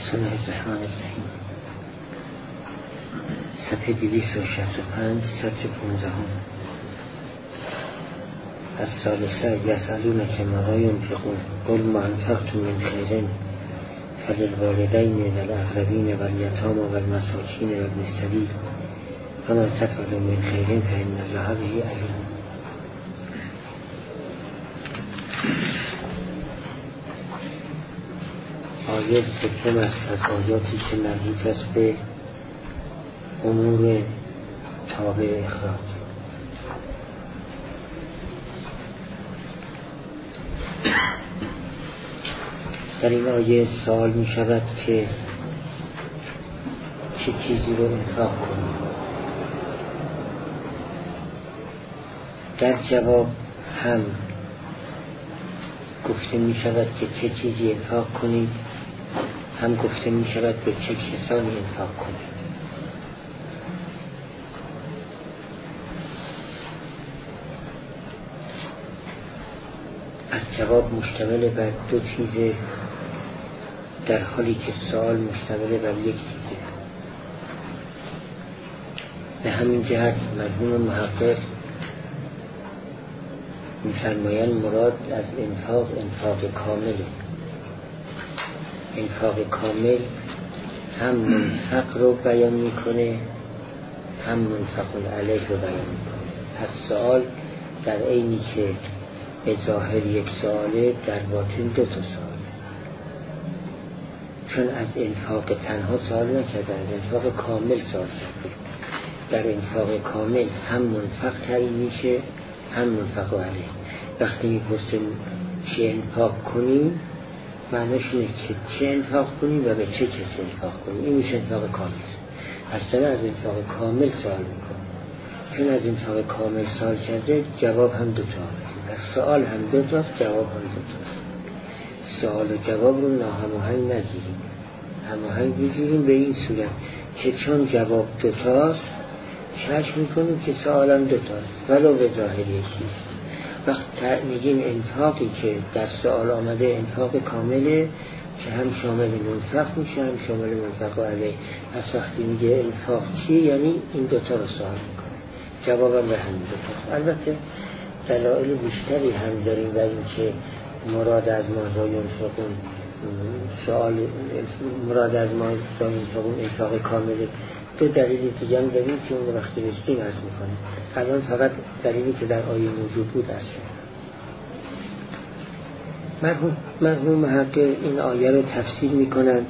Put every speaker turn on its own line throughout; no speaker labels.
بسم الله الرحمن الرحیم. صفحه 265 سطر 15 از ثالثه یسألونک ماذا ينفقون قل ما انفقتم من خیر فللوالدین والاقربین والیتامی والمساکین وابن السبیل وما تفعلوا من خیر فإن الله به علیم. آیه سوم است از آیاتی که مربوط است به امور تابع اخراج. در این آیه سوال می شود که چه چیزی رو انفاق کنیم. در جواب هم گفته می شود که چه چیزی انفاق کنید، هم گفته می شود به چه کسانی انفاق کنید. از جواب مشتمل بر دو چیزه، در حالی که سوال مشتمل بر یک چیزه. به همین جهت مرحوم محقق می‌فرمایند مراد از انفاق کامله. انفاق کامل هم منفق رو بیان میکنه، هم منفق علیه رو بیان میکنه. پس سوال در عینی که به ظاهر یک سواله، در باطن دو تا سواله. چون از انفاق تنها سوال نکرده، از انفاق کامل سوال کرده. در انفاق کامل هم منفق تعیین میشه، هم منفق علیه. وقتی میپرسیم چه انفاق کنیم، معنیش اینه که چه انفاق کنیم و به چه کسی انفاق کنیم. این میشه انفاق کامل. اصلا از انفاق کامل سوال میکنه. چون از انفاق کامل سوال کرده، جواب هم دو تا هست. سوال هم دو تاست، جواب هم دو تاست. سوال و جواب رو ناهماهنگ نگیریم، هماهنگ بگیریم به این صورت که چون جواب دو تاست چشم میکنیم که سوال هم دو تاست ولو به ظاهر یکیست. وقت میگیم انفاقی که در سوال آمده انفاق کامله که هم شامل منفق میشه هم شامل منفق علیه. پس وقتی میگه انفاق چیه، یعنی این دوتا رو سوال میکنه. جوابم به همین دوتاست. البته دلایل بیشتری هم داریم و این که مراد از ما ینفقون سوال مراد از ما ینفقون انفاق کامله. دو دلیلی دیگه هم داریم که اون وقتی رسیدیم عرض میکنیم. الان فقط دلیلی که در آیه موجود بود است. مرحوم محقق این آیه رو تفسیر میکنند،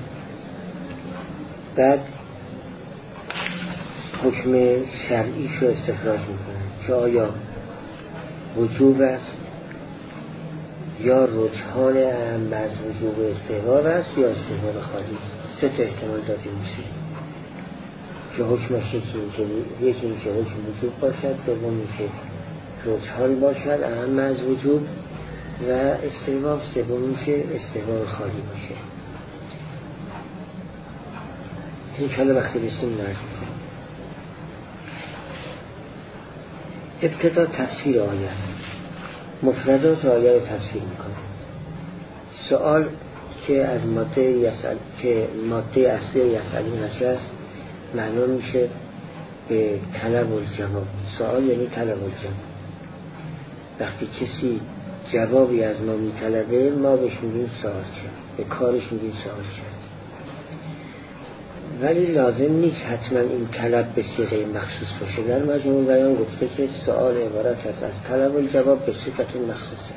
بعد حکم شرعیش رو استخراج میکنند که آیا وجوب است یا رجحان اهم از وجوب استحباب است یا استحباب خالی. سه تا احتمال داده میشه که حکمش یکی این که حکم وجوب باشد، دوم این که رجحان باشد اهم از وجوب و استحباب، سوم این که استحباب خالی باشه. این کلا وقتی رسیم نرز میکنم. ابتدا تفسیر آیه است. مفردات آیه رو تفسیر میکنه. سوال که از ماده اصلی یسألونک است معلوم میشه به طلب الجواب. سوال یعنی طلب الجواب. وقتی کسی جوابی از ما میطلبه، ما بهش میگیم سوال کرد، به کارش میگیم سوال کرد. ولی لازم نیست حتما این طلب به صیغه مخصوص باشه. در مجموع بیان گفته که سوال عبارت است از طلب الجواب به صفت مخصوصه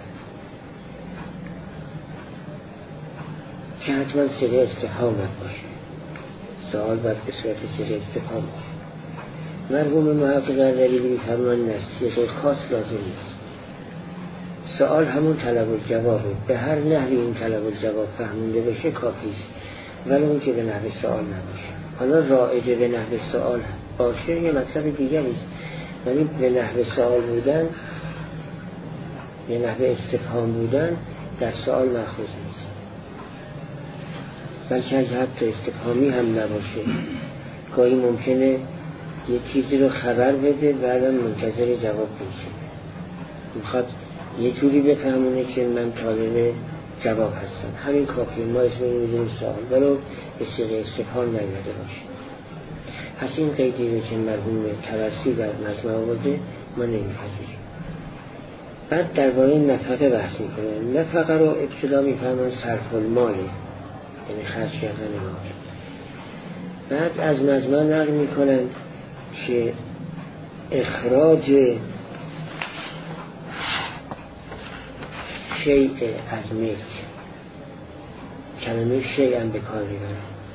که حتما صیغه استفهام باشه. سوال باید به صورت صیغه استفهام باشه. مرحوم محقق دلیلی می‌فرمایند است صیغه خاص لازم نیست. سوال همون طلب الجواب، به هر نحوی این طلب الجواب فهمونده بشه کافی است، ولی اون که به نحو سوال نباشه. حالا رایج به نحو سوال باشه یه مطلب دیگری است، ولی به نحو سوال بودن، به نحو استفهام بودن در سوال مأخوذ نیست. بلکه اگه حتی استفهامی هم نباشه، گاهی ممکنه یه چیزی رو خبر بده بعدم منتظر جواب باشه. میخواد یه جوری بفهمونه که من طالب جواب هستن. همین کافیه، ما اسم این میزیم سوال ولو به صیغه استفهام نیامده باشه. پس این قیدی رو که مرحوم طبرسی در مجموع آورده ما نمیپذیریم. بعد درباره نفقه بحث میکنه. نفقه رو ابتدا میفرمان صرف الماله، یعنی خرج کردن مال. بعد از مجموع نقل میکنن که اخراج شیء از ملک، کلمه شیء هم به کار میبرن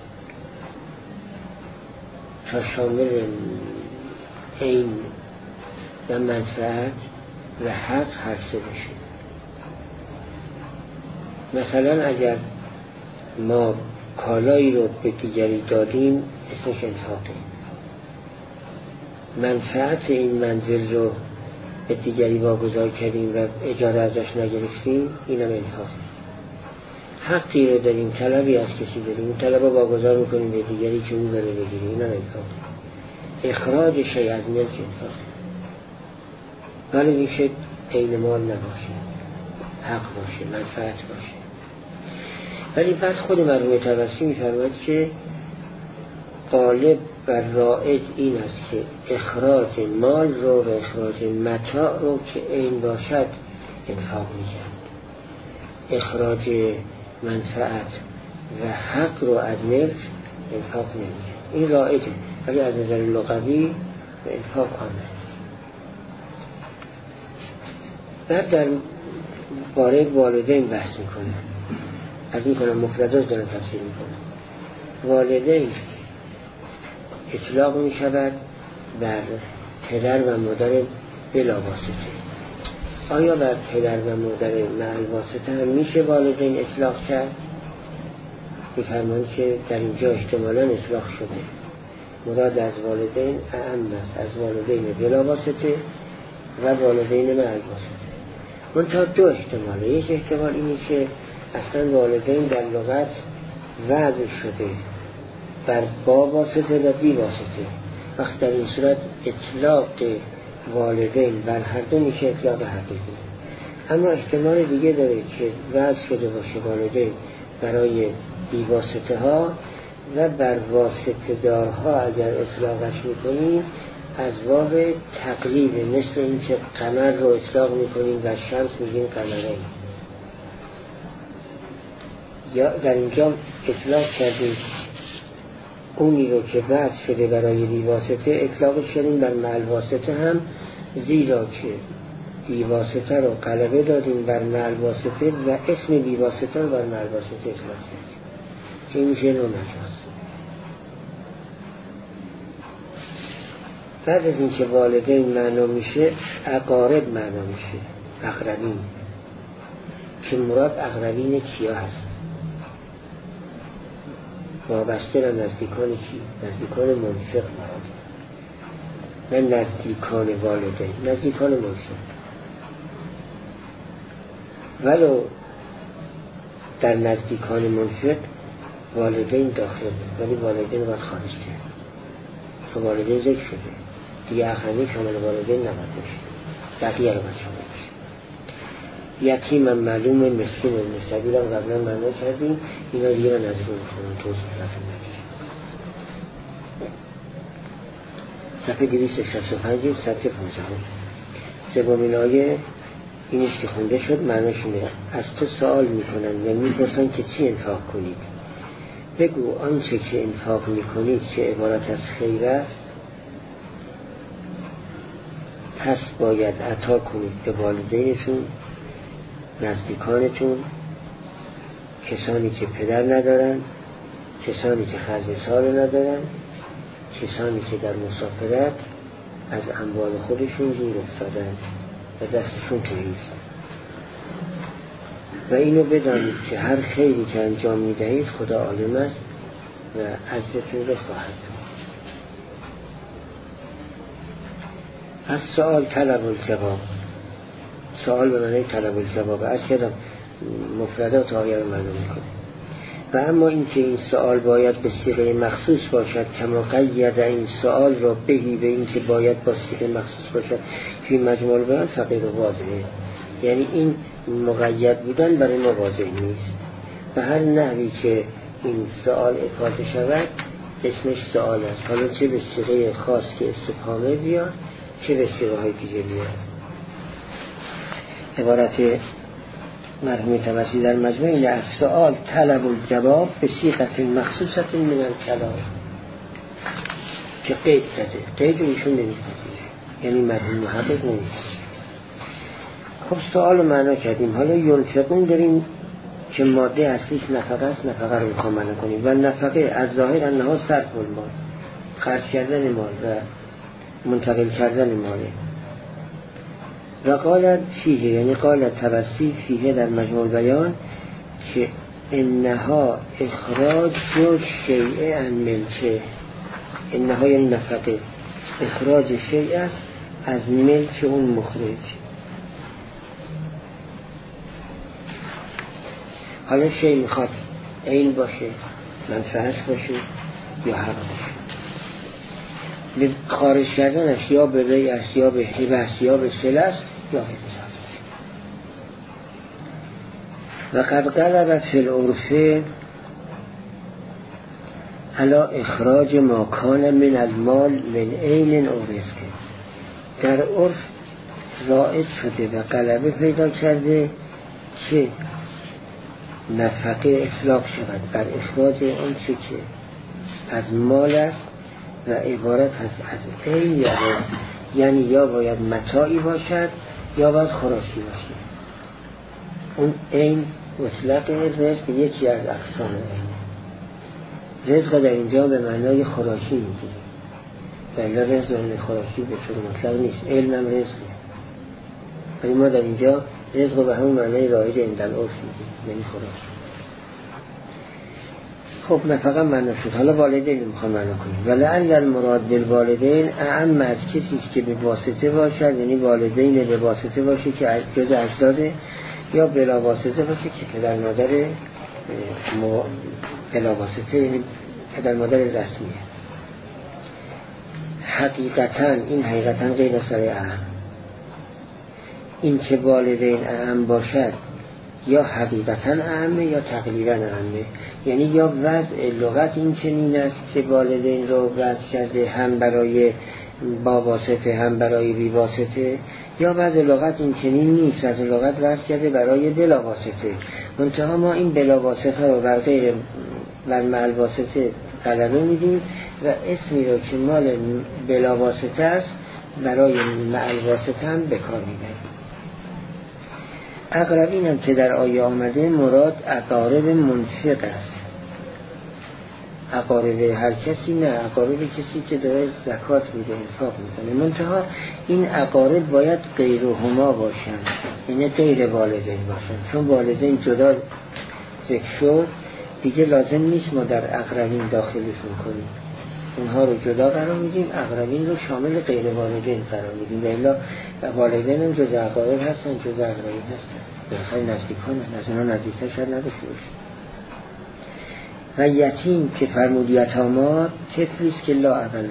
تا شامل عین و منفعت و حق هر سه بشه. مثلا اگر ما کالایی رو به دیگری دادیم اسمش انفاقه، منفعت این منزل رو به دیگری واگذار کردیم و اجاره ازش نگرفتیم، اینم انفاقه. حقی رو داریم، طلبی از کسی داریم، این طلب رو واگذار میکنیم به دیگری که اون بره بگیریم، اینم انفاقه. اخراج شیء از ملک انفاقه، ولی میشه عین مال نباشه، حق باشه، منفعت باشه. ولی بعد خود مرحوم طبرسی میفرماید که غالب و رائج این است که اخراج مال رو و اخراج متاع رو که عین باشد انفاق می‌کرد، اخراج منفعت و حق رو از ملک انفاق نمی‌کرد. این رائجه، ولی از نظر لغوی انفاق آمد. بعد در باره والدین بحث میکنه، از میکنم مفردات دارن تفسیر میکنه. والدین اطلاق میشود بر پدر و مادر بلا واسطه. آیا بر پدر و مادر مع واسطه هم میشه والدین اطلاق کرد؟ میفرمایند که در اینجا احتمالاً اطلاق شده. مراد از والدین اعم است از والدین بلا واسطه و والدین مع واسطه. منتها دو احتماله. یک احتمال اینه که اصلا والدین در لغت وضع شده بر با واسطه و بی واسطه. وقت در این صورت اطلاق والدین بر هر دو میشه اطلاق هر دو. اما احتمال دیگه داره که وضع شده باشه والدین برای بی واسطه ها و بر واسطه دارها اگر اطلاقش میکنیم از باب تقلیبه، مثل این که قمر رو اطلاق میکنیم و شمس میگیم قمرین. یا در اینجا اطلاق کردیم اونی رو که وضع شده برای بیواسطه اطلاق کردیم بر معلواسطه هم، زیرا که بیواسطه رو غلبه دادیم بر معلواسطه و اسم بیواسطه رو بر معلواسطه اطلاق کردیم. این میشه نوع مجاز. بعد از اینکه والدین معنا میشه اقارب معنا میشه، اقربین، که مراد اقربین کیا هست؟ وابسته به نزدیکان کی؟ نزدیکان منفق مراد، نه نزدیکان والدین، نزدیکان منفق. ولو در نزدیکان منفق والدین داخل، ولی والدین باید خارج کرد. تو والدین ذکر شده دیگه، اخرین شامل والدین نباید باشه، بقیه رو باید شامل باشه. یتیم هم معلوم، مسکین و مستبیل هم قبلا معنا کردیم، اینا دیگه رو نظر میکنم توضیح رفتم نداریم. صفحه 265 سطح 15. سومین آیه اینیست که خونده شد، معناشونه از تو سوال میکنن و میپرسن که چی انفاق کنید. بگو آنچه که انفاق میکنید که عبارت از خیر است، پس باید عطا کنید به والدینتون، نزدیکانتون، کسانی که پدر ندارن، کسانی که خرج سال ندارن، کسانی که در مسافرت از اموال خودشون دور افتادن و دستشون تویست. و اینو بدانید که هر خیری که انجام میدهید خدا عالم است و عزتون رو خواهد داد. از سوال طلب الجواب، سوال به معنی طلب الجواب، از کدام مفردات آیه رو معلوم میکنه. و اما این که این سوال باید به صیغه مخصوص باشد، کما قید این سوال را بهی به این که باید با صیغه مخصوص باشد فی مجموع بیان فقیر و واضحه. یعنی این مقید بودن برای ما واضح نیست. به هر نحوی که این سوال افاده شود اسمش سوال است، حالا چه به صیغه خاص که استفهامه بیاد چه به صیغه های دیگه بیاد. عبارت مرحوم طبسی در مجموع اینه: از سوال طلب الجواب به صیغه مخصوصه من الکلام، که قید داده، قید ایشون نمی‌پذیره، یعنی مرحوم محقق نمی‌پذیره. خب سوال رو معنا کردیم. حالا ینفقون داریم که ماده اصلیش نفقه است، نفقه رو میخوام معنا کنیم. و نفقه از ظاهر انها صرف المال، خرج کردن مال و منتقل کردن ماله. و قالت فیه، یعنی قالت طبسی فیه در مجموع بیان که انها اخراج شیء عن ملکه، انها یعنی نفقه، اخراج شیء است از ملک اون مخرج. حالا شیء میخواد عین باشه، منفعت باشه یا حق باشه. به خارج کردنش یا به ری است یا به هبه است یا به سله است یا هبه است. و قد قلبت فی العرف علا اخراج ما کان من المال من عین او رزق. در عرف رائج شده و غلبه پیدا کرده که نفقه اطلاق شود بر اخراج اون چه که از مال است و عبارت هست از عین یا رزق، یعنی یا باید متاعی باشد یا باید خوراکی باشد. اون عین مطلق رزق یکی از اقسام عین. رزق در اینجا به معنای خوراکی میگیره، ولی رزق و خوراکی به طور مطلق نیست. علم هم رزقه، ولی ما در اینجا رزق به همون معنای رایج اندل عرف میگیم، یعنی خوراکی. خب نفقه معنا شد. حالا والدین رو میخوام معنا کنیم. ولعل المراد بالوالدین اعم از کسی که به واسطه باشد، یعنی والدین به واسطه باشه که جز اجداده، یا بلا واسطه باشه که پدر مادر بلا واسطه، یعنی پدر مادر رسمیه. حقیقتا این حقیقتا غیر سر اعم، این که والدین اعم باشد یا حقیقتا اعمه یا تقریبا اعمه، یعنی یا وضع لغت این چنین است که والدین رو وضع کرده هم برای با واسطه هم برای بی واسطه، یا وضع لغت این چنین نیست، وضع لغت وضع کرده برای بلا واسطه. منتها ما این بلا واسطه رو بر غیر بر مع واسطه غلبه میدیم و اسمی رو که مال بلا واسطه است برای مع واسطه هم بکار میبریم. اقربین هم که در آیه آمده مراد اقارب منفق است. اقارب هر کسی نه، اقارب کسی که داره زکات میده، انفاق میکنه. منتها این اقارب باید غیرهما باشن، یعنی غیر والدین باشن، چون والدین جدا ذکر شد دیگه لازم نیست ما در اقربین داخلشون کنیم، اونها رو جدا قرار میدیم، اقربین رو شامل غیر والدین قرار میدیم. و الا والدین هم جز اقارب هستن، جز اقربین هستن، بخیر نزدیکان هستن، از اونها نزدیکتر شاید نداشته باشه. و یتیم که فرمود یتاما طفلیست که لا اوله،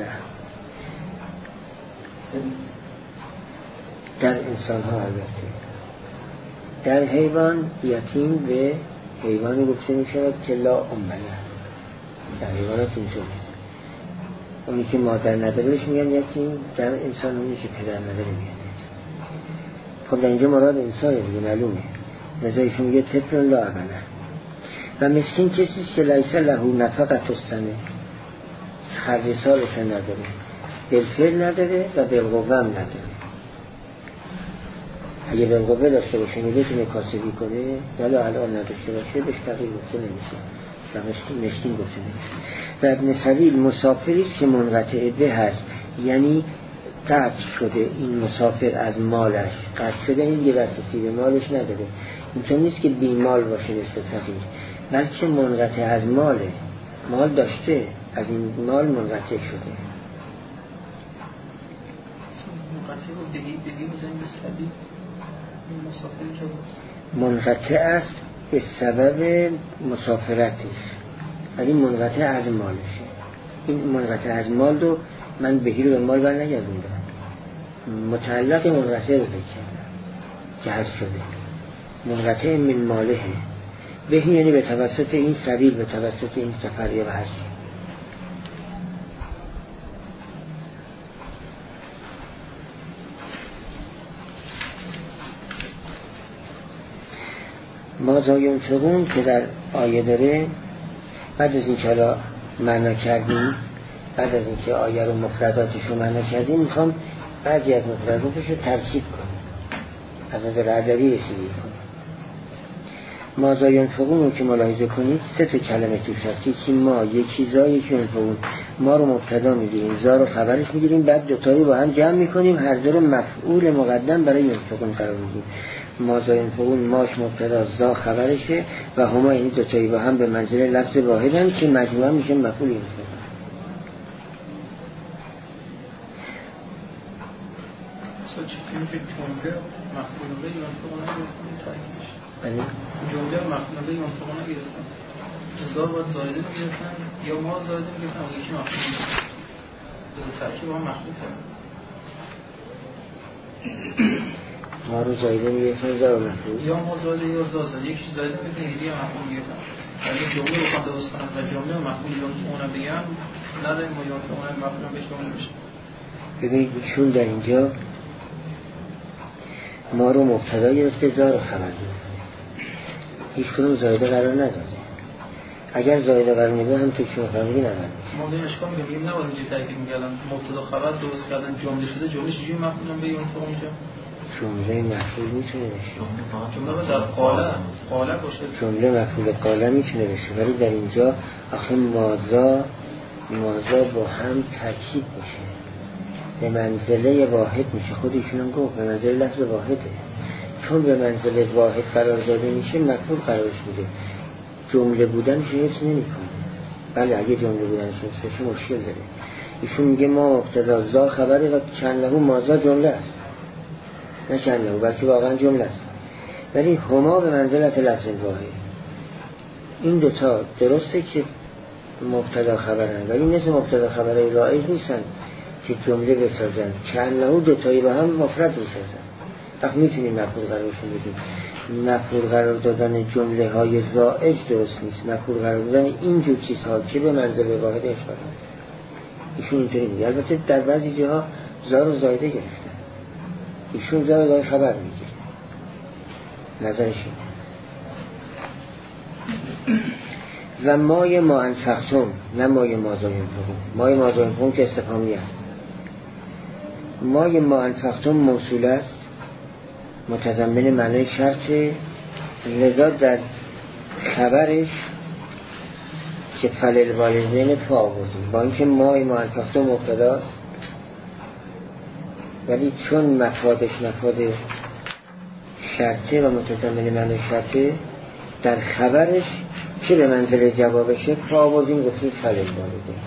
در انسان ها البته. در حیوان یتیم به حیوانی گفته می شود که لا امله، در حیوانات اینجوری. اونی که مادر نداره میگن یتیم، در انسان اونی که پدر نداره میگن یتیم. خب در اینجا مراد انسانه دیگه، معلومه. نزایشون میگه طفل لا اوله. و مسکین کسی که لیس له نفقت السنه، خرج سالش نداره، بالفعل نداره و بالقوه هم نداره. اگه بالقوه داشته باشه میتونه کاسبی کنه، ولی الان نداشته باشه بهش تغییر گفته نمیشه و مسکین گفته نمیشه. و ابن سبیل مسافریست که منقطع به هست، یعنی قطع شده این مسافر از مالش، قطع شده، این یه دسترسی به مالش نداره. اینطور نیست که بی مال باشه مثل فقیر، بلکه منقطع از ماله، مال داشته، از این مال منقطع شده. منقطع است به سبب مسافرتش، ولی منقطع از مالشه. این منقطع از مال رو من بهی رو به مال برنگردوندم، متعلق منقطع رو ذکر کردم. که حذف شده منقطع من ماله بهی، یعنی به توسط این سبیل، به توسط این سفر یا هر چی. ماذا ینفقون که در آیه داره، بعد از این که حالا معنا کردیم، بعد از این که آیه رو مفرداتش رو معنا کردیم، میخوام بعضی از مفرداتش رو ترکیب کنیم، از نظر ادبی رسیدگی کنیم. ماذا ینفقون رو که ملاحظه کنید 3 کلمه توش هست، یکی ما، یکی زا، یکی ینفقون. ما رو مبتدا میگیریم، زا رو خبرش میگیریم، بعد دوتایی با هم جمع میکنیم، هر دو رو مفعول مقدم برای ینفقون قرار میدیم. ماذا ینفقون ماش مبتدا، زا خبرشه و هما یعنی دوتایی با هم به منزله لفظ واحدن که مجموعا میشه مفعول ینفقون.
جمله مفعول ینفقون گرفتن، زا باید زایده میگرفتن یا ما زایده میگرفتن و یکی مفعول دو ترکیب هم مفعول کردن.
ما رو زایده میگرفتن زا و مفعول،
یا ما زایده یا زا زایده، یکی زایده میگرفتن یکی مفعول میگرفتن. یعنی جمله رو خواهد درست کنند و جمله مفعول ینفقون بگم نداریم ما ینفقون مفعول بهش جمله بشه.
ببینید چون در اینجا ما رو مبتدا گرفته، زا رو خبر گرفته، هیچ کنون زایده قرار نداره. اگر زایده قرار میده هم تو چون خبری نداره.
ما داریم اشکال میگیم نباید اینجا ترکیب میگردن مبتدا خبر درست کردن جمله شده، جمله چجوری مفعولم به ینفقون میشه؟
جمله مفعول میتونه بشه،
جمله در قاله باشه،
جمله مفعول قاله میتونه بشه، ولی در اینجا آخه مازا با هم ترکیب میشه، به منزله واحد میشه. خودشون هم گفت به منزله لفظ واحده، چون به منزله واحد قرار داده میشه مفعول قرارش میده، جمله بودنش حفظ نمیکنه. بله اگه جمله بودنش حفظ بشه مشکل داره. ایشون میگه ما مبتدا زا خبره و کنه مازا جمله است، نه کنه بلکه واقعا جمله است، ولی هما به منزلت لفظ واحد. این دوتا درسته که مبتدا خبرن، ولی مثل مبتدا خبره رایج نیستن که جمله بسازن، کنه دوتایی با هم مفرد بسازن. وقت میتونیم مفعول قرارشون بدیم. مفعول قرار دادن جمله های رایج درست نیست، مفعول قرار دادن اینجور چیزها که به منزله واحد اشاره ایشون اینطوری میگه. البته در بعضی جاها زا رو زایده گرفتن، ایشون زا رو داره خبر میگیره، نظرش اینه. و مای ما انفقتم، نه مای مازا ینفقون. مای مازا ینفقون که استفهامی است. مای ما انفقتم موصول است، متضمن معنای شرط، لذا در خبرش که فلل والدین فا آوردیم، با اینکه مای ما انفقتم مبتدا است، ولی چون مفادش مفاد شرطه و متضمن معنای شرطه، در خبرش که به منزله جوابشه فا آوردیم، گفتیم فلل والدین.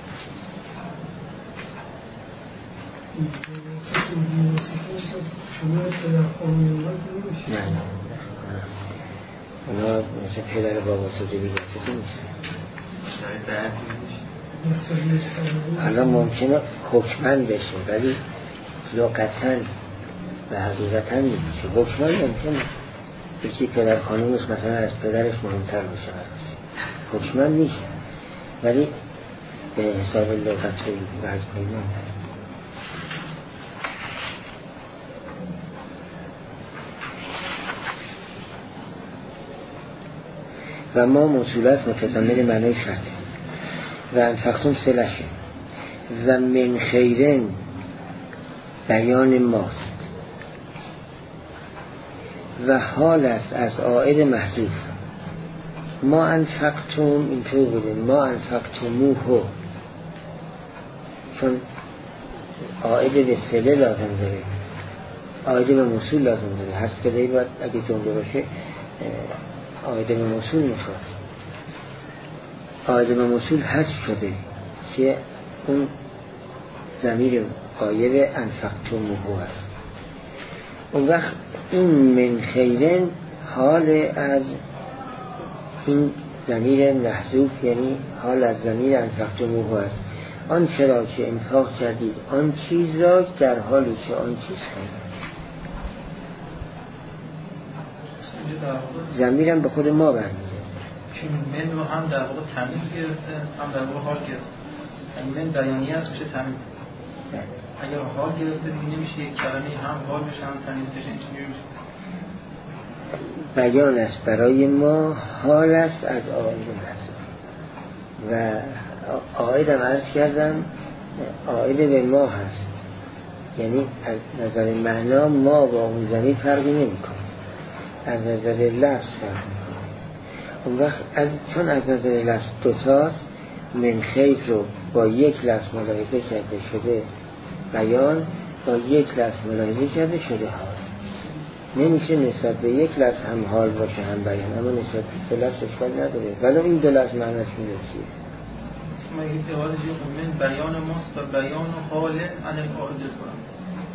نه اونا مثل پدر بابا سوزه بیگسته نیست. الان ممکنه حکمن بشه ولی لغتن و حقیقتن نمیشه. حکمن ممکنه یکی پدر خانومش مثلا از پدرش مهمتر باشه، حکمن میشه، ولی به حساب لغت و از پیمان. و ما موصولات متضمن معنای شرط و انفقتم صلشه و من خیرن بیان ماست و حال است از عائد محذوف. ما انفقتم اینطور بوده، ما انفقتموه، چون عائد به صله لازم داره، عائد به موصول لازم داره، هست که داری باید اگه جمله باشه عائد به موصول میخواد. عائد به موصول حذف شده که اون ضمیر غایب انفقتموه است. اون وقت این من خیرن حال از این ضمیر محذوف، یعنی حال از ضمیر انفقتموه است. آن چرا که انفاق کردید آن چیز را در حالی که آن چیز خیر. ضمیرم به خود ما برمیگرده.
چون من رو هم در واقع تمیز گرفته هم در واقع حال گرفته. اگه من بیانیه است میشه تمیز. اگر حال گرفته دیگه نمیشه یک کلمه هم حال بشه هم تمیز بشه. اینجوری میشه.
بیان است برای ما، حال است از آید محسوب. و آیدم عرض کردم آید به ما هست، یعنی از نظر معنا ما با اون ضمیر فرقی نمی کنه، از نظر لفظ فرق می کنه. اون وقت چون از نظر لفظ دوتاست، من خیر رو با یک لفظ ملاحظه کرده شده بیان، با یک لفظ ملاحظه کرده شده حال. نمیشه نسبت به یک لفظ هم حال باشه هم بیان، اما نسبت به لفظ اشکال نداره، ولی این دو لفظ معنیشون چیه؟
اسم این اعاده من بیان ماست و بیان حال عن القاعده کنم.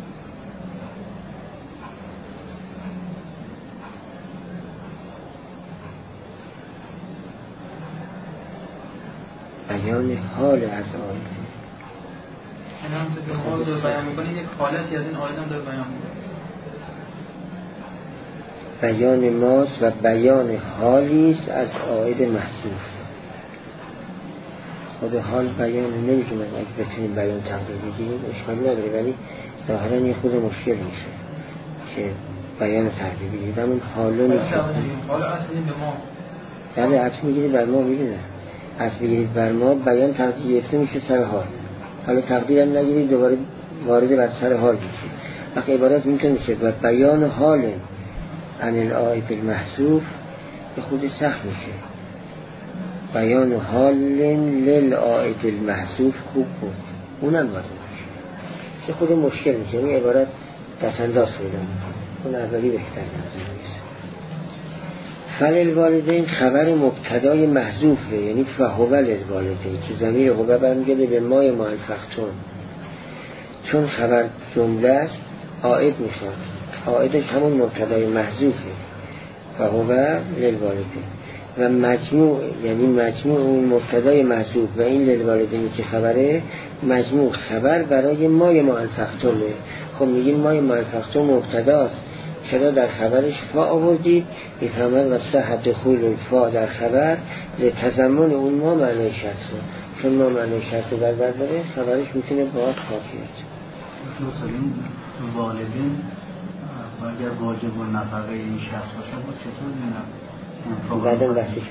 بیان حال از آیده،
این هم که حال داره بیان میکنه، یک حالتی از این آیده هم داره بیان میکنه.
بیان ماست و بیان حالیست از آیده محذوف. خود حال بیان نمیتونه، اگه بتونیم بیان تقدیر بگیریم اشکال نداره، ولی ظاهرا یه خود مشکل میشه که بیان تقدیر بگیریم. همون حالو نیست.
حال اصل به ما.
بله اصل میگیرید بر ما، میدونه اصل بگیرید بر ما، بیان تقدیر گرفته میشه سر حال. حالا تقدیرم نگیرید دوباره وارد بر سر حال میشه. وقتی عبارت میتونه میشه و بیان حال عن الآیت المحذوف به خود سخت میشه. بیان حال للآیت المحذوف خوب بود، اونم واسه میشه چه خود مشکل میشه. این عبارت دستانداز پیدا میکنه، اون اولی بهتر نمیشه. فللوالدین خبر مبتدای محذوفه، یعنی فهو للوالدین که ضمیر هو برمیگرده به مای مالفختون، چون خبر جمله است عائد میشه، عائدش همون مبتدای محذوفه فهو للوالدین و مجموع، یعنی مجموع اون مبتدای محذوف و این للوالدینی که خبره مجموع خبر برای مای مالفختونه. خب میگیم مای مالفختون مبتداست، چرا در خبرش فا آوردید؟ میفهمن و صحت دخول الفا در خبر لتضمن اون ما معنی شرطه، چون ما معنی شرطه در داره خبرش میتونه باید خاطیت.
مثلا والدین اگر واجب و نفقه این شخص باشه با چطور
بعدن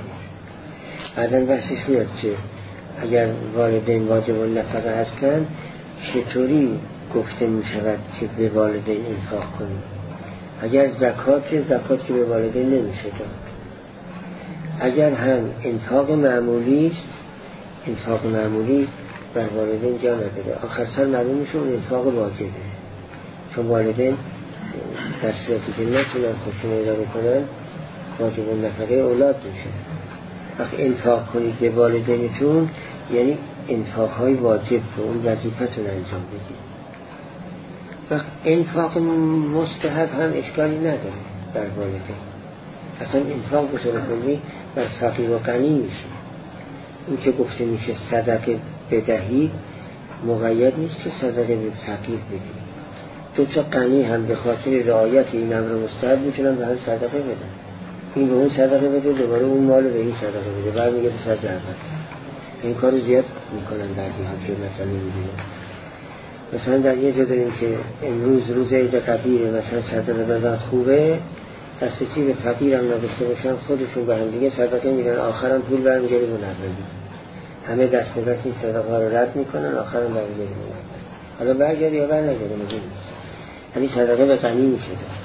بحثش میاد که اگر والدین واجب و نفقه هستن چطوری گفته میشود که به والدین انفاق کنیم؟ اگر زکات که به والدین نمیشه داد. اگر هم انفاق معمولی است، انفاق معمولی بر والدین جا نداره، آخر سر معلوم میشه اون انفاق واجبه، چون والدین در صورتی که نتونن خودشون اداره کنن واجب و نفقه اولاد میشه. وقتی انفاق کنید به والدینتون یعنی انفاق های واجب رو اون وظیفتون انجام بدید. وقت انفاق مستحب هم اشکالی نداره در والدین، اصلا انفاق به طور کلی بر فقیر و غنی میشه. این که گفته میشه صدقه بدهید مقید نیست که صدقه به فقیر بدید. دو تا غنی هم به خاطر رعایت این امر مستحب میتونن به هم صدقه بدن، این به اون صدقه بده، دوباره اون مال به این صدقه بده، برمیگرده سر جرمت. این کارو زیاد میکنن بعضی ها که مثلا میبینن. مثلا در یه جا داریم که امروز روز عید قدیره، مثلا صدقه دادن خوبه، دسترسی به فقیر هم نداشته باشن خودشون به هم دیگه صدقه میدن، آخرم پول برمیگرده به نقدی، همه دست به دست این صدقه ها رو رد میکنن، آخرم برمیگرده به نقدی. حالا برگرده یا برنگرده مگه نیست، یعنی صدقه به غنی میشه داد.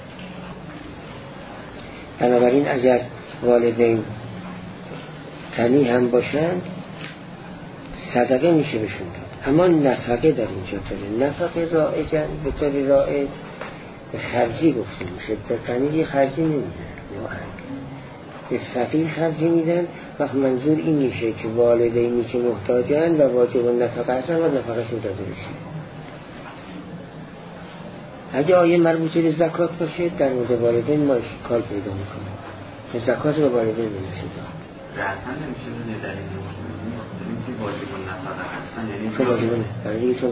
بنابراین اگر والدین غنی هم باشند صدقه میشه بشون داد، اما نفقه در اینجا داره. نفقه رائجن به طور رائج به خرجی گفته میشه، به غنی خرجی نمیدن، به فقیر خرجی میدن. وقت منظور این میشه که والدینی که محتاجن و واجب و نفقه هستن و نفقهشون داده بشه. اگه آیه مربوط به زکات باشه در مورد والدین ما اشکال پیدا میکنه که زکات رو والدین نمیشه داد.
رأسن نمیشه دونه در این که واجب و نفقه هستن، یعنی
چون واجب نفقه،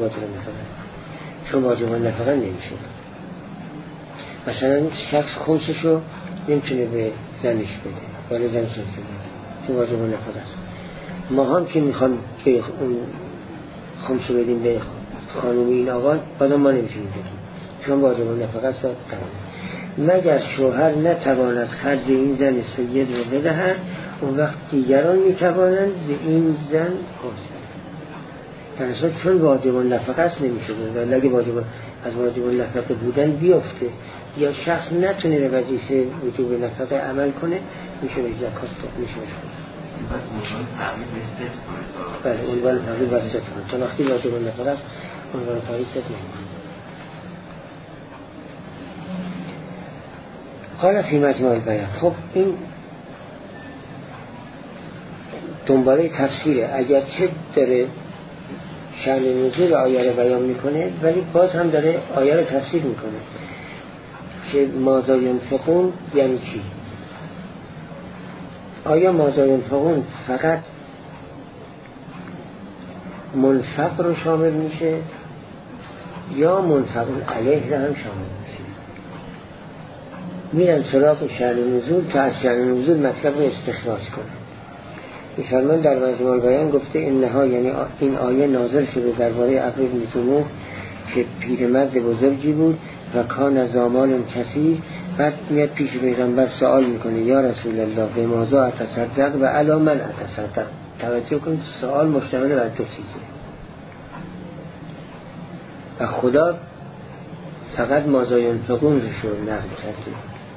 چون واجب و نفقه نمیشه. مثلا شخص خمسشو نمیتونه به زنش بده ولی زنش نسته چون واجب نفقه است. ما هم که میخوام به اون خمسه بدیم به خانومی این آقا بازم ما نمیتونیم بدیم چون واجب نفقه است. مگر شوهر نتواند خرج این زن سید رو بدهد اون وقت دیگران میتوانند به این زن خرج در اصلا چون واجب نفقه است نمیشه ولی اگه از واجب نفقه بودن بیفته یا شخص نتونه به وظیفه وجوب نفقه عمل کنه میشه به زکات میشه بله عنوان تغییر واسط کنه چون وقتی واجب نفقه است عنوان تغییر ست نمیکنه. حالا فی مجموع البیان خب این دنباله تفسیره اگرچه داره شأن نزول آیه رو بیان میکنه ولی باز هم داره آیه رو تفسیر میکنه که ماذا ینفقون یعنی چی. آیا ماذا ینفقون فقط منفق رو شامل میشه یا منفقون علیه رو هم شامل میشه؟ میرن سراغ شأن نزول تا از شأن نزول مطلب رو استخراج کنه. میفرمان در مجموع البیان گفته اینها یعنی این آیه نازل شده درباره عقل بن جموح که پیرمرد بزرگی بود و کان زامال کثیر. بعد میاد پیش پیغمبر سوال میکنه یا رسول الله به ماذا اتصدق و علی من اتصدق. توجه کنید سوال مشتمل بر دو چیزه و خدا فقط ماذا ینفقون رو نقل کرده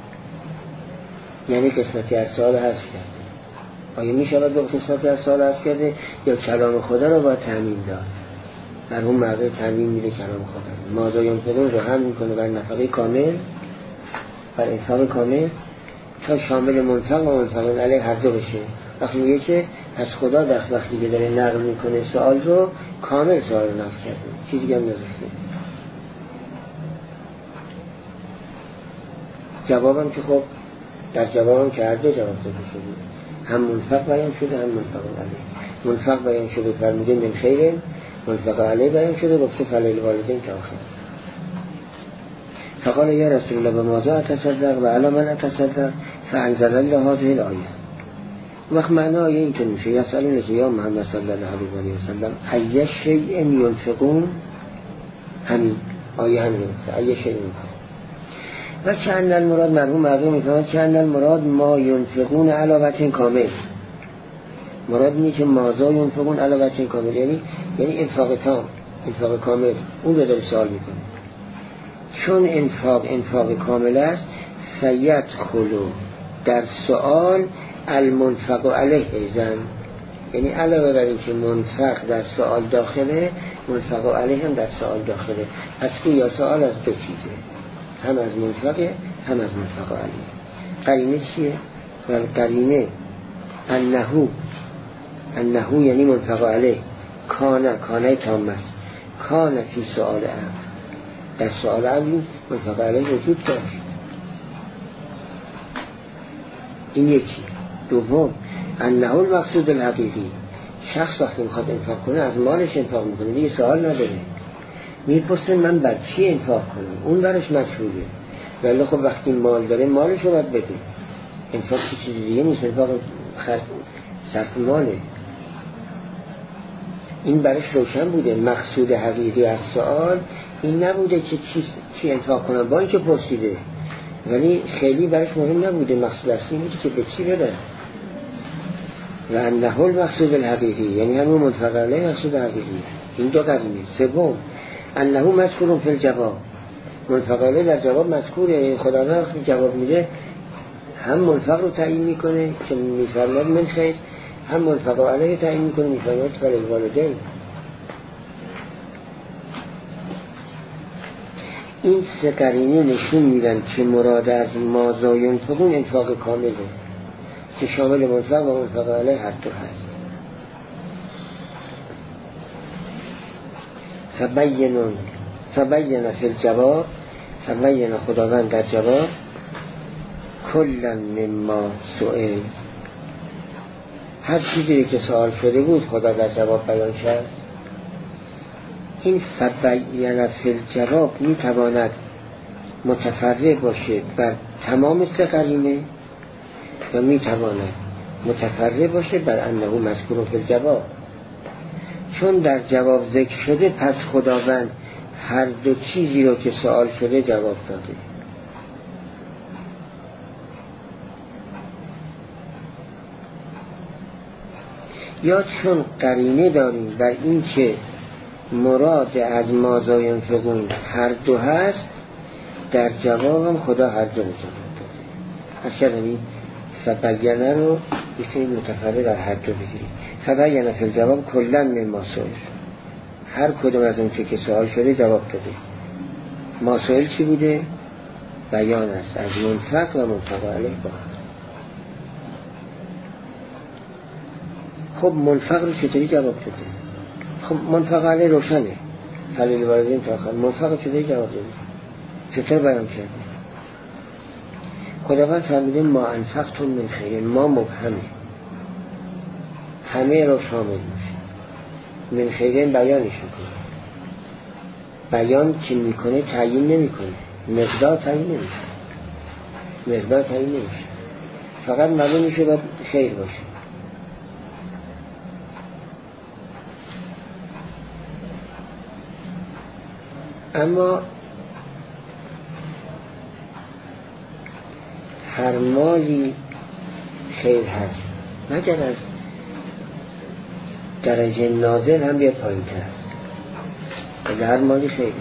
یعنی قسمتی از سوال هست کرده. آیا می شود به قسمتی از سوال هست کرده یا کلام خدا رو با تامین داد؟ مرحوم مرده تامین میده کلام خدا. ماذا ینفقون رو هم میکنه بر نفقه کامل بر انفاق کامل تا شامل منفق و منفق علیه هر دو بشه. وقتی میگه که از خدا در وقتی که داره نقل میکنه سوال رو کامل سوال رو نقل کرده چیزی دیگه هم نذاشته. جوابم که خب در جوابم که هر دو جواب داده شده هم منفق بیان شده هم منفق علیه. منفق بیان شده فرموده من خیره منفق علیه بیان شده گفته فلیل والدین که آخر. فقال یا رسول الله به ماذا اتصدق و علی من اتصدق فانزل الله هذه الآیه. وقت معنی آیه اینطور میشه یسألونک یا محمد صلی الله علیه و سلم ای شیء ینفقون. همین آیه همین ای شیء ینفقون و چند المراد مرحوم مرحوم میفهمد چند المراد ما ینفقون علی وجه کامل. مراد اینه که ماذا ینفقون علی وجه کامل یعنی انفاق تام انفاق کامل اون رو داره سوال میکنه. چون انفاق کامل است فیدخل در سوال المنفق علیه زن یعنی علاوه بر اینکه منفق در سوال داخله منفق علیه هم در سوال داخله. پس یا سوال از دو چیزه هم از منفقه هم از منفق علیه. قرینه چیه؟ قرینه انهو یعنی منفق علیه کانه تام است کانه فی سؤال امر در سؤال امر منفق علیه وجود داشت. این یکی. دوم انه المقصود الحقیقی شخص وقتی میخواد انفاق کنه از مالش انفاق میکنه دیگه سوال نداره میپرسه من بر چی انفاق کنم اون برش مشهوره ولی خب وقتی مال داره مالش رو باید بده. انفاق چیز دیگه نیست انفاق صرف ماله. این برش روشن بوده. مقصود حقیقی از سوال این نبوده که چی انفاق کنم با اینکه پرسیده ولی خیلی برش مهم نبوده. مقصود اصلی بوده که به چی بده و انه المقصود الحقیقی یعنی همون منفق علیه مقصود حقیقی. این دو قرینه. سوم انه مذکور فی الجواب منفق علیه در جواب مذکوره. خداوند وقتی جواب میده هم منفق رو تعیین میکنه که میفرماد من خیر هم منفق علیه تعیین میکنه میفرماد فلیل والدین. این سه قرینه نشون میدن که مراد از ماذا ینفقون انفاق کامله که شامل منفق و منفق علیه هر دو هست. فبین فی الجواب فبین خداوند در جواب کلا مما سئل هر چیزی که سوال شده بود خدا در جواب بیان کرد. این فبین فی الجواب میتواند متفرع باشه بر تمام سه قرینه و میتواند متفرع باشه بر انه مذکور فی الجواب. چون در جواب ذکر شده پس خداوند هر دو چیزی رو که سوال شده جواب داده. یا چون قرینه داریم بر این که مراد از ماذا ینفقون هر دو هست، در جوابم خدا هر دو جواب داده. اصلا فبینه رو بسید متفرع در هر دو بگیرید. فبینه فی الجواب کلا من ما سئل، هر کدوم از اون که سوال شده جواب داده. ما سئل چی بوده؟ بیان است از منفق و منفق علیه با. خب منفق رو چطوری جواب داده؟ خب منفق علیه روشنه، خلیل والدین تا آخر. منفق رو چطوری جواب داده؟ چطور بیان کرده؟ خداوند فرموده ما انفقتم من خیر، ما مبهمه، همه رو شامل میشه. من خیرین بیانش میکنه. بیان که میکنه تعیین نمیکنه، مقدار تعیین نمیشه، مقدار تعیین نمیشه، فقط معلوم میشه باید خیر باشه. اما هر مالی خیر هست مگر از درجه نازل هم بیاد پایین تر هست. هر مالی خیره.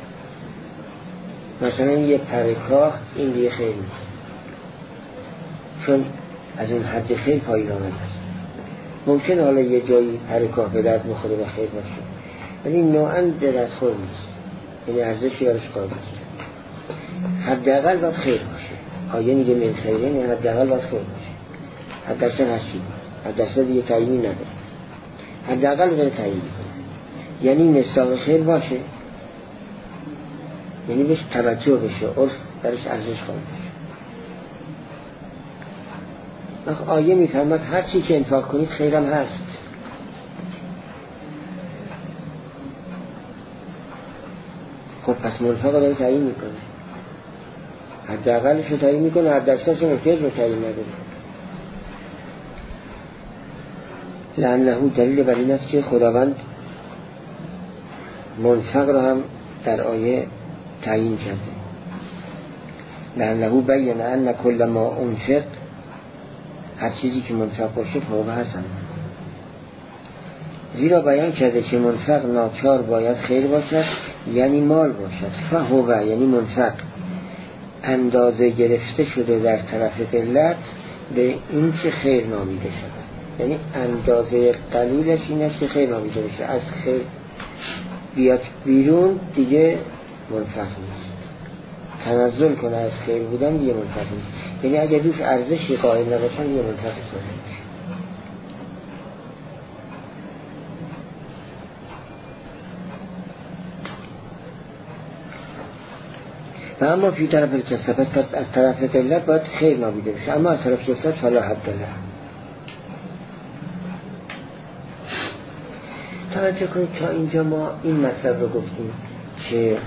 مثلا یه پرکاه این دیگه خیر نیست، چون از اون حد خیر پایین آمده است. ممکن حالا یه جایی پرکاه به درد میخوره و خیر باشه، ولی نوعاً به درد خور نیست، یعنی ارزشی یارش قابل است. حداقل باید خیر باشه. آیه میگه من خیرین، یعنی حداقل باید خیر باشه. حداقل هستی، حداقل دیگه تعیینی نداره، حداقل داره تعیین میکنه. یعنی مصداق خیر باشه، یعنی بهش توجه بشه، عرف درش ارزش قائل بشه. آیه میفرماد هر چی که انفاق کنید خیرم هست. خب پس منفق داره تعیین میکنه، حداقلش رو تعیین میکنه، حداکثرش رو احتیاج رو تعیین نداره. لعنه دلیل بر این است که خداوند منفق رو هم در آیه تعیین کرده. لعنه بین ان کل ما انفق، هر چیزی که منفق باشه فوق حسن، زیرا بیان کرده که منفق ناچار باید خیر باشد، یعنی مال باشد. فهو یعنی منفق اندازه گرفته شده در طرف قلت به این که خیر نامیده شده، یعنی اندازه قلیلش این است که خیر نامیده بشه. از خیر بیاد بیرون دیگه منفق نیست، تنزل کنه از خیر بودن دیگه منفق نیست، یعنی اگر دوش ارزشی قائل نباشن دیگه منفق نیست. و اما فی طرف الکسبت، از طرف قلت باید خیر نامیده بشه، اما از طرف کسبت فلا حد له. توجه کنید تا اینجا ما این مطلب رو گفتیم که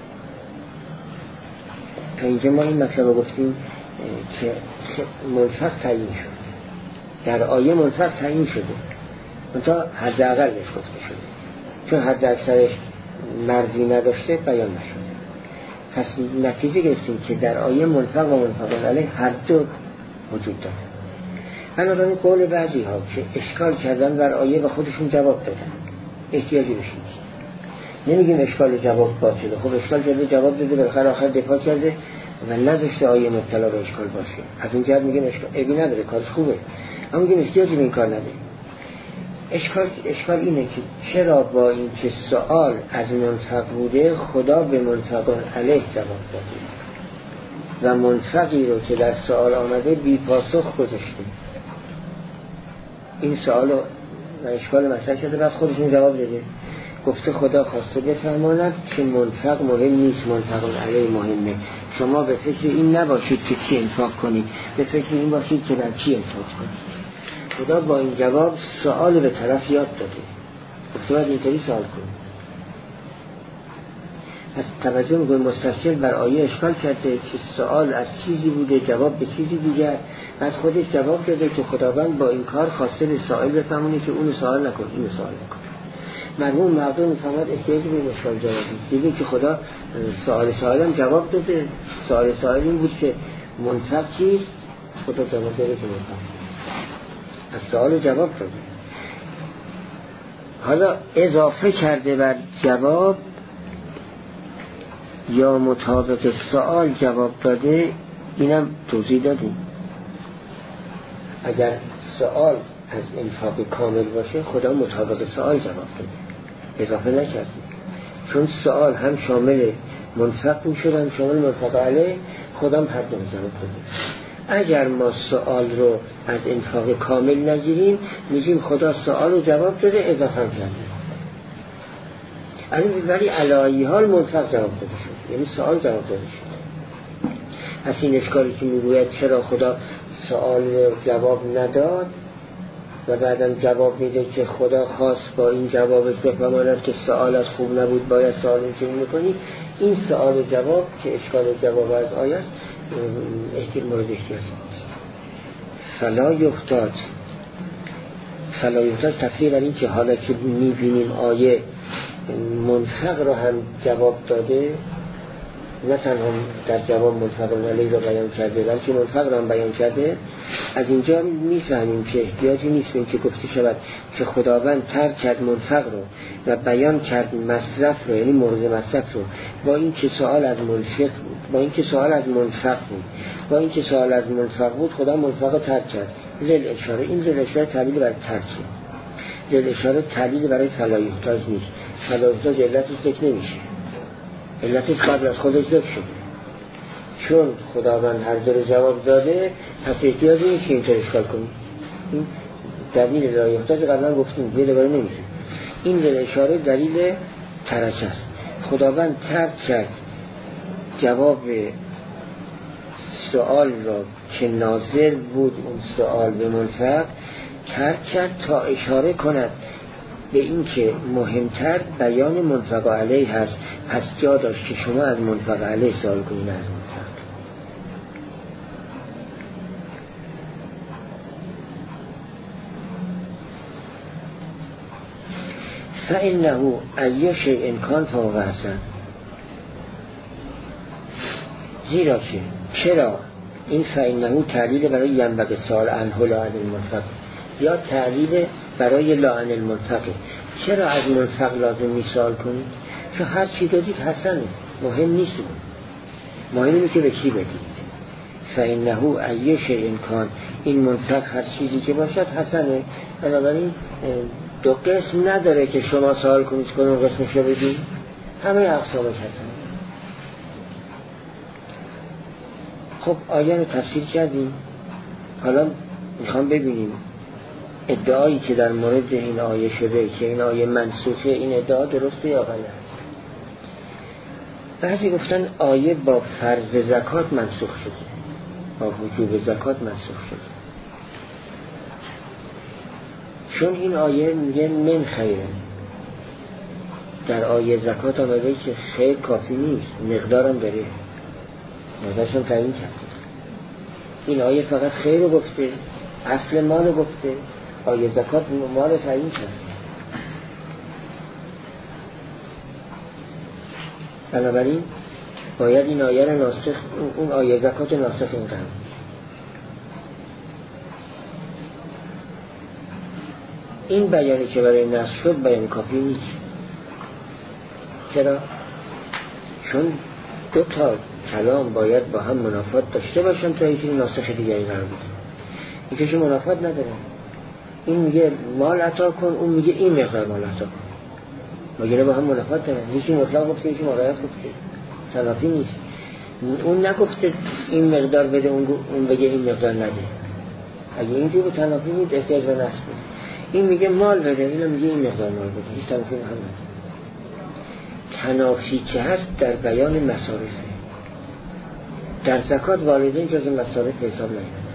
منفق تعیین شد، در آیه منفق تعیین شده، منتها حداقل بهش گفته شده، چون حد اکثرش مرزی نداشته بیان نشده. پس نتیجه گرفتیم که در آیه منفق و منفق علیه هر دو وجود داره. بنابراین قول بعضی ها که اشکال کردن بر آیه و خودشون جواب دادن احتیاجی بشید. نمیگیم اشکال جواب باطله، خب اشکال کرده جواب داده، بالاخره آخر دفاع کرده و نذاشته آیه مبتلا به اشکال باشه. از این جهت میگیم اشکال عیبی نداره، کارش خوبه، اما میگیم احتیاجی به این کار نداره. اشکال اینه که چرا با این که سوال از منفق بوده خدا به منفق علیه جواب داده و منفقی رو که در سوال آمده بی پاسخ گذاشته. این سوال و اشکال مطرح شده، بعد خودشون جواب داده، گفته خدا خواسته بفرماند که منفق مهم نیست، منفق علیه مهمه. شما به فکر این نباشید که چی انفاق کنید، به فکر این باشید که بر چی انفاق کنید. خدا با این جواب سوال به طرف یاد داده، گفته باید اینطوری سوال کنید. از توجه میکنه مستشکل بر آیه اشکال کرده که سوال از چیزی بوده جواب به چیزی دیگر، بعد خودش جواب داده که خداوند با این کار خواسته به سائل بفهمونه که اونو سوال نکن اینو سوال نکن. مردم میفهمد احتیاجی به اشکال جوابی دیدیم که خدا سوالم جواب داده. سوال این بود که منفق چیست؟ خدا جواب داده که منفق از سوال جواب داده. حالا اضافه کرده بر جواب یا مطابق سوال جواب داده، اینم توضیح دادیم. اگر سوال از انفاق کامل باشه خدا مطابق سوال جواب داده، اضافه نکرده. چون سوال هم شامل منفق میشد هم شامل منفق علیه، خدا هم هر دو جواب داده. اگر ما سوال رو از انفاق کامل نگیریم میگیم خدا سوال رو جواب داده اضافه کرده، ولی علایی حال منفق جواب داده شد، یعنی سوال جواب داده شد. از این اشکالی که میگوید چرا خدا سوال جواب نداد و بعدم جواب میده که خدا خواست با این جوابش بفهماند که سوالت خوب نبود باید سوال چنین میکنی. این سوال جواب که اشکال جواب از آیه است مورد احتیاط است. فلا یحتاج تفسیر بر این که حالا که میبینیم آیه منفق رو هم جواب داده، نه تنها در جواب منفق علیه رو بیان کرده بلکه منفق رو هم بیان کرده، از اینجا میفهمیم که احتیاجی نیست به این که گفته شود که خداوند ترک کرد منفق رو و بیان کرد مصرف رو، یعنی مورد مصرف رو، با این که سوال از منفق بود، با این که سوال از منفق بود، با این که سوال از منفق بود، خدا منفق رو ترک کرد. ذل اشاره، این ذل اشاره تعلیل برای ترکه، ذل اشاره تعلیل برای فلا یحتاج نیست. فلا یحتاج علتش ذکر نمیشه، علتش قبل از خودش ذکر شده. چون خداوند هر دو رو جواب داده پس احتیاجی نیست که اینطور اشکال کنیم. این دلیل لا یحتاج قبلا گفتیم دیگه دوباره نمیشه. این ذل اشاره دلیل ترک است. خداوند ترک کرد جواب سوال را که ناظر بود اون سوال به منفق، ترک کرد تا اشاره کند به این که مهمتر بیان منفق علیه هست، پس جا داشت که شما از منفق علیه سوال کنید از منفق. فإنه أي شيء كان فهو حسن. زیرا که چرا این فإنه تعلیل برای ینبغی سوال عنه لا عن المنفق یا تعلیل برای لا عن المنفق. چرا از منفق لازم میسوال کنید؟ چون هر چی دادید حسنه، مهم نیست، مهمه که به کی بدید. فإنه أي شيء كان، این منفق هر چیزی که باشد حسنه. بنابراین دو قسم نداره که شما سوال کنید کنون قسمشو بدید، همه اقسامش حسنه. خب آیه رو تفسیر کردیم، حالا میخوام ببینیم ادعایی که در مورد این آیه شده که این آیه منسوخه، این ادعا درسته یا غلط؟ بعضی گفتن آیه با فرض زکات منسوخ شده، با وجوب زکات منسوخ شده، چون این آیه میگه من خیره. در آیه زکات آمده که خیر کافی نیست، مقدارم داره، مقدارشم تعیین کرده. این آیه فقط خیر رو گفته، اصل مال رو گفته، آیه زکات مال رو تعیین کرده. بنابراین باید این آیه رو ناسخ، اون آیه زکات ناسخ این قرار. این بیانی که برای نسخ شد بیان کافی نیست. چرا؟ چون دو تا کلام باید با هم منافات داشته باشن تا یکی ناسخ دیگری قرار بده. این که منافات نداره. این میگه مال عطا کن، اون میگه این مقدار مال عطا کن، مگه با هم منافات دارن؟ یکی مطلق گفته یکی مقید گفته، تنافی نیست. اون نگفته این مقدار بده، اون بگه این مقدار نده. اگه اینجور به تنافی بود احتیاج به نسخ بود. این میگه مال بده، اینم میگه این مقدار مال بده، هیچ تنافی هم نداره. تنافی که هست در بیان مصارفه. در زکات والدین جز مصارف حساب نمیدن،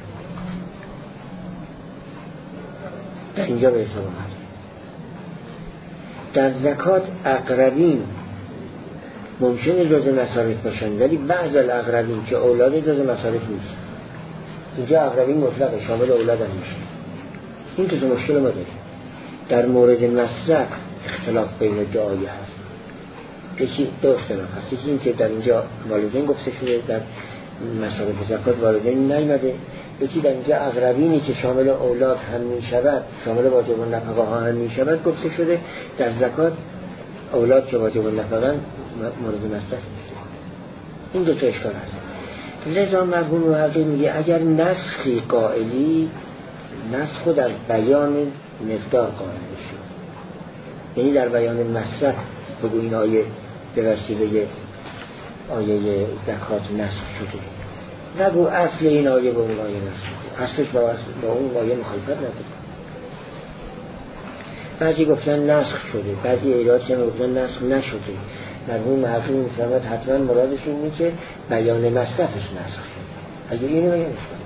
در اینجا به حساب آمده. در زکات اقربین ممکنه جزء مصارف باشن، ولی بعض الاقربین که اولاد جزء مصارف نیست. اینجا اقربین مطلقه، شامل اولاد هم میشه. این که مشکل ما داریم. در مورد مصرف اختلاف بین دو آیه هست. یکی دو اختلاف هست. یکی این که در اینجا والدین گفته شده، در مصارف زکات والدین نیامده. یکی در اینجا اقربینی که شامل اولاد هم میشود، شامل واجب النفقه ها هم میشود گفته شده. در زکات اولاد که واجب النفقه مورد مصرف نیست. این دو تا اشکال هست. لذا مرحوم محقق میگه اگر نسخی قائلی، نسخ در بیان مقدار قائل بشه، یعنی در بیان مصرف بگو این آیه به وسیله آیه زکات نسخ شده، نگو اصل این آیه با اون آیه نسخ، اصلش با اون آیه مخالفت نداره. بعضی گفتن نسخ شده، بعضی ایراد گفتن نسخ نشده. مرحوم محقق میفرماید حتما مرادش اینه که بیان مصرفش نسخ شده. اگه اینو بیانش کنه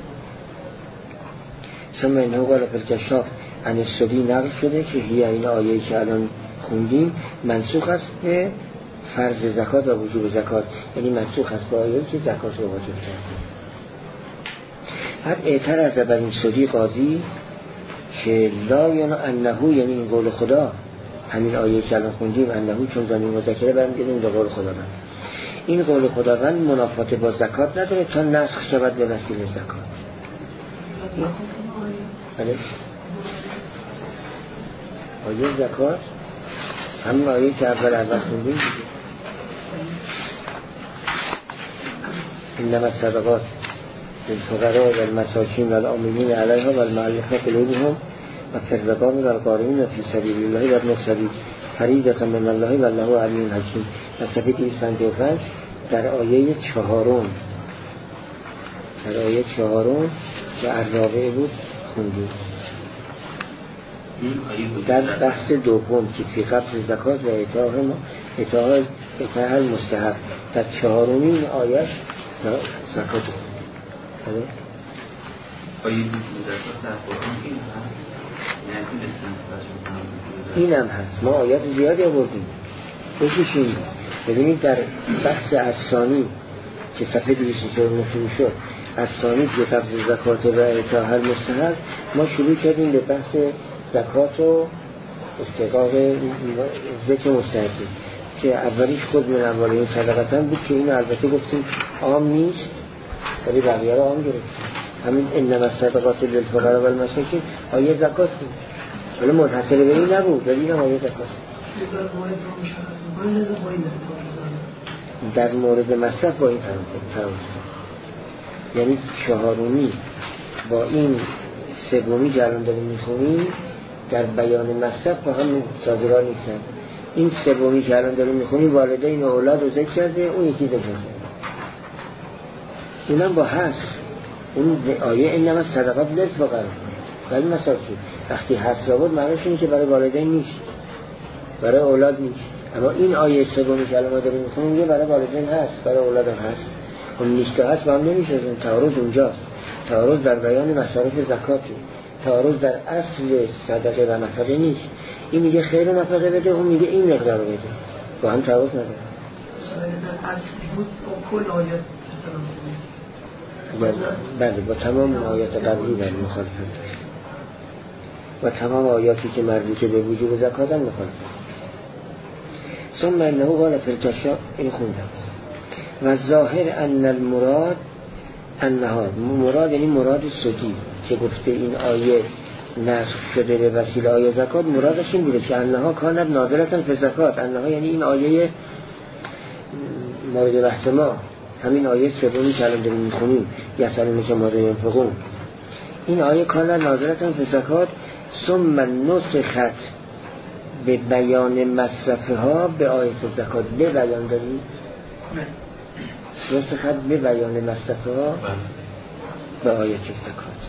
ثم انه قال فی الکشاف عن السدی نقل شده که این آیه‌ای که الان خوندیم منسوخ است به فرض زکات و وجوب زکات، یعنی منسوخ است به آیه‌ای که زکات رو واجب کرده. بعد اعتراض بر این سدی قاضی که لا یعنی انه، یعنی این قول خدا، همین آیه که الان خوندیم انه چون زمین مذکره برمیگردیم به قول خداوند. این قول خداوند منافات با زکات نداره تا نسخ شود به وسیله زکات. بله آیه زکات همین آیه که اول خوندیم انما الصدقات للفقراء والمساکین والعاملین علیها والمؤلفة قلوبهم وفي الرقاب والغارمین وفي سبیل الله وابن السبیل فریضة من الله والله علیم حکیم. صفحه 255 در آیه چهارم که الرابعه بود خوندیم. در بحث دوم که فی قبض زکات و اطاعه المستحب، در چهارمین آیه زکات این هم هست. ما آیات زیادی آوردیم بکشیم. ببینید در بحث الثانی که صفحه 249 شروع شد، الثانی که قبض زکات و اطاعه المستحب، ما شروع کردیم به بحث زکات و استحقاق ذکر مستحقی که اولیش خود من اولین صدقتن بود که اینو البته گفتیم عام نیست ولی بقیه رو عام گرفتیم. همین انما الصدقات للفقراء والمساکین آیه زکات بود، ولی منحصر به این نبود، ولی این آیه زکات. در مورد مصرف با این تمام، یعنی چهارمی با این سومی که الان داریم میخونیم در بیان مصرف با هم سازگار نیستن. این سومی که الان داریم میخونیم والدین و اولاد رو ذکر کرده، اون یکی ذکر کرده، اونم با هست. اون آیه انما الصدقات للفقراء ولی مساکین وقتی هست را بود معنیش اینه که برای والدین نیست، برای اولاد نیست. اما این آیه سومی که الان ما داریم میخونیم میگه برای والدین هست، برای اولاد هم هست. اون نیست هست با هم نمیشه. اون تعارض اونجاست. تعارض در بیان مصارف زکاتی، تعارض در اصل صدقه و نفقه نیست. این میگه خیر و نفقه بده، اون میگه این مقدار بده، با هم تعارض نداره. بله با تمام آیات قبلی در مخالفت و تمام آیاتی که مربوطه به وجوب زکات هم مخالفت. ثم انه قال فی الکشاف، این خوندم و ظاهر ان المراد انها، مراد یعنی مراد سدی که گفته این آیه نسخ شده به وسیله آیه زکات، مرادش این بوده که انها کانت نازلة فی زکات. انها یعنی این آیه مورد بحث ما، همین آیه سومی که الان داریم میخونیم یسألونک ماذا ینفقون، این آیه کانت نازلة فی زکات ثم نسخت به بیان مصرفها به آیه زکات. به بیان داریم نسخت به بیان مصرفها به آیه زکات،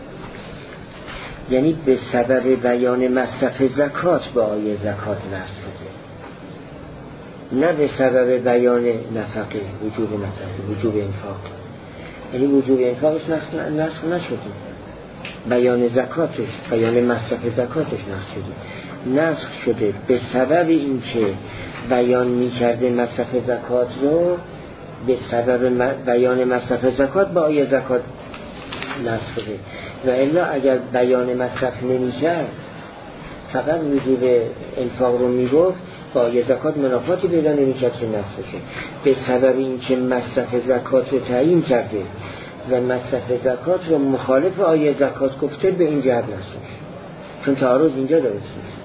یعنی به سبب بیان مصرف زکات به آیه زکات نسخ شده، نه به سبب بیان نفقه، وجوب نفقه، وجوب انفاق. یعنی وجوب انفاقش نسخ نشده، بیان زکاتش، بیان مصرف زکاتش نسخ شده. نسخ شده به سبب اینکه بیان می‌کرده مصرف زکات رو، به سبب بیان مصرف زکات با آیه زکات نسخ شده. و الا اگر بیان مصرف نمی‌کرد، فقط وجوب انفاق رو میگفت، با آیه زکات منافاتی پیدا نمی‌کرد که نسخ شه. به سبب اینکه مصرف زکات رو تعیین کرده و مصرف زکات رو مخالف آیه زکات گفته، به این جهت نسخ شه. چون تعارض اینجا درست میشه.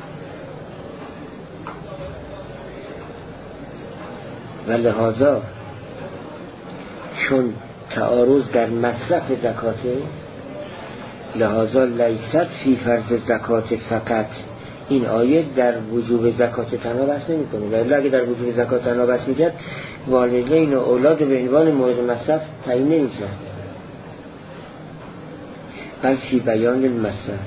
و لحاظا چون تعارض در مصرف زکاته، لحاظا لیست فی فرض زکات فقط، این آیه در وجوب زکات تنها بحث نمی کنه. ولی اگه در وجوب زکات تنها بحث میکرد، والدین و اولاد به عنوان مورد مصرف تعیین نمی‌کرد، بل فی بیان المصرف.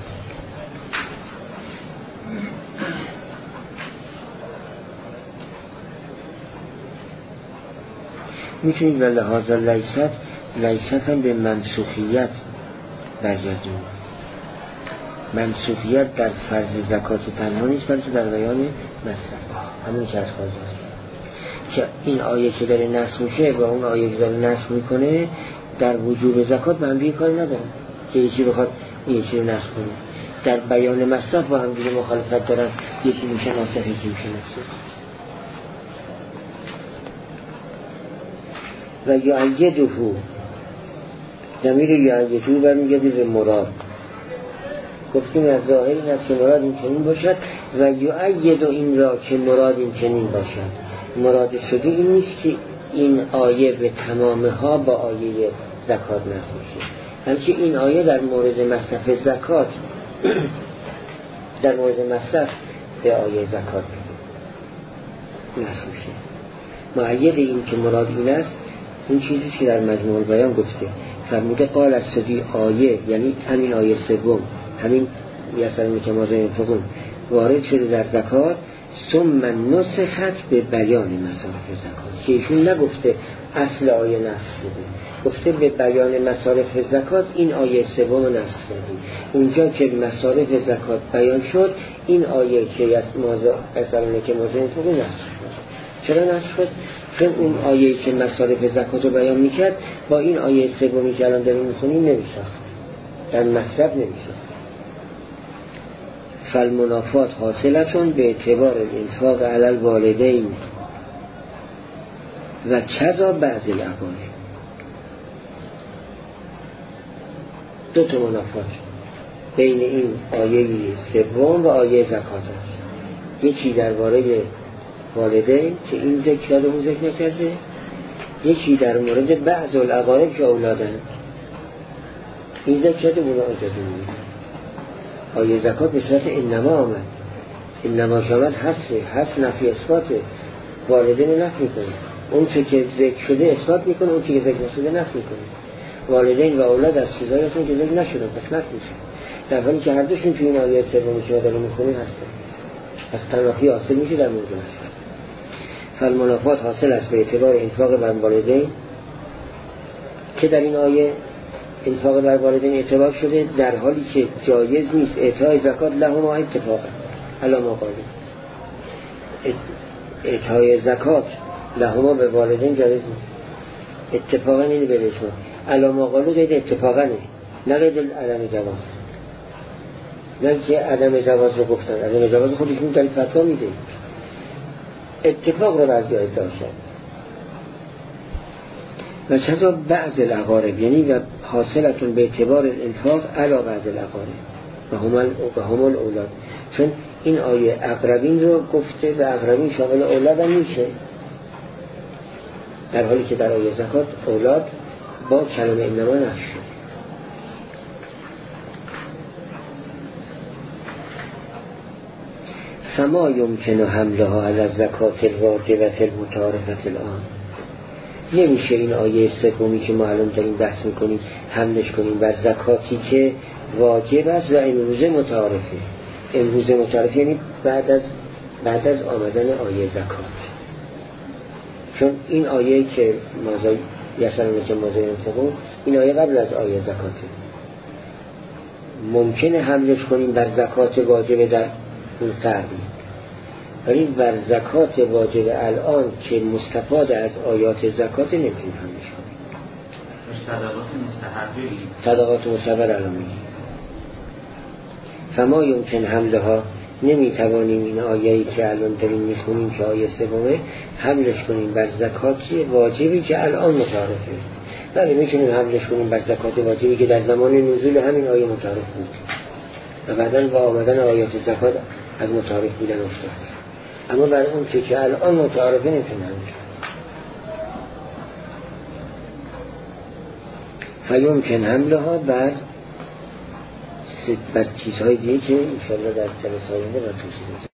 میتونید و لحاظا لیست هم به منسوخیت برگردیم. منسوخیت در فرض زکات تنها نیست، بلکه در بیان مصرف. همین که از خواهد که این آیه که داره نسخ میشه و اون آیه که داره نسخ میکنه در وجوب زکات به هم دیگه کاری نداره که یکی بخواد یکی رو نسخ کنه. در بیان مصرف با هم دیگه مخالفت دارن، یکی میشه ناسخ، یکی میشه ناسخ. و یعیده، ضمیر یعیده برمیگرده به مراد. گفتیم از ظاهر این است که مراد این چنین باشد و یعید این را که مراد این چنین باشد. مراد شده این نیست که این آیه به تمامها با آیه زکات نسخ میشه، بلکه این آیه در مورد مصرف زکات در مورد مصرف به آیه زکات نسخ میشه. معید این که مراد این است این چیزی که در مجموع بیان گفته فرموده قال از صدی آیه، یعنی همین آیه سوم، همین یسرمی که ما زنفقون وارد شده در زکات، ثم نسخت به بیان مصارف زکات، که ایشون نگفته اصل آیه نسخ شده، گفته به بیان مصارف زکات این آیه سوم نسخ شده. اونجا که مصارف زکات بیان شد، این آیه که یسرمی که ما زنفقون نسخ شد. چرا نسخ شد؟ چون اون آیه که مصارف زکات رو بیان میکرد با این آیه سومی که الان داریم میخونیم نمیساخت، در مصرف نمیساخت. فالمنافات حاصلتون به اعتبار الانفاق علی الوالدین و کذا بعض الاقوال. دو تا منافات بین این آیه سوم و آیه زکات است. یکی درباره والدین که این ذکر کرده اون ذکر نکرده، یکی در مورد بعض الاقارب که اولادن این ذکر کرده اونا اجازه میده. آیه زکات به صورت انما آمد، انما شامل هست نفی اثبات، والدین نفی میکنه، اون که ذکر شده اثبات میکنه، اون که ذکر نشده نفی میکنه. والدین و اولاد از چیزایی هستن که ذکر نشدن پس نفی میشه، در حالی که هر دوشون توی این آیه سومی که داریم میخونیم هستن، پس تنافی حاصل میشه در موضوع هستن. فالمنافات حاصل است به اعتبار انفاق بر والدین که در این آیه انفاق بر والدین اعتبار شده، در حالی که جایز نیست اعطای زکات لهما اتفاقا علامه قالی. اعطای زکات لهما به والدین جایز نیست، اتفاقا اینی به رشما علامه قالی قید اتفاقا نه قید عدم جواز، نه که عدم جواز رو گفتن، عدم جواز خودشون در فتوا میده، اتفاق رو بعضی ها ادعا شد. و چرا بعض الاقارب، یعنی و حاصلتون به اعتبار الانفاق علا بعض الاقارب و هم الاولاد، چون این آیه اقربین رو گفته و اقربین شامل اولاد هم میشه، در حالی که در آیه زکات اولاد با کلمه انما نشد. فما یمکن حملها علی الزکات الواجبة المتعارفة الان. نمیشه این آیه سومی که ما الان داریم بحث میکنیم حملش کنیم بر زکاتی که واجب است و امروزه متعارفه. امروزه متعارفه یعنی بعد از آمدن آیه زکات، چون این آیه که یسرونه که مازای انفقون، این آیه قبل از آیه زکاته. ممکنه حملش کنیم بر زکات واجب در اون فرق. ولی بر زکات واجب الان که مستفاد از آیات زکات نمیتونیم فهمش کنیم.
صدقات مستحبی
صدقات مستحب الان میگیم. فما یمکن حملها، نمیتوانیم این آیه‌ای که الان داریم میخونیم که آیه سومه حملش کنیم بر زکاتی واجبی که الان متعارفه. ولی میتونیم حملش کنیم بر زکات واجبی که در زمان نزول همین آیه متعارف بود و بعداً با آمدن آیات زکات از متعارف بودن افتاد. اما بر اون که الان متعارفه نمیتونیم حملش کنیم. فیمکن حملها بر چیزهای دیگه که انشاءالله در جلسه آینده و توضیح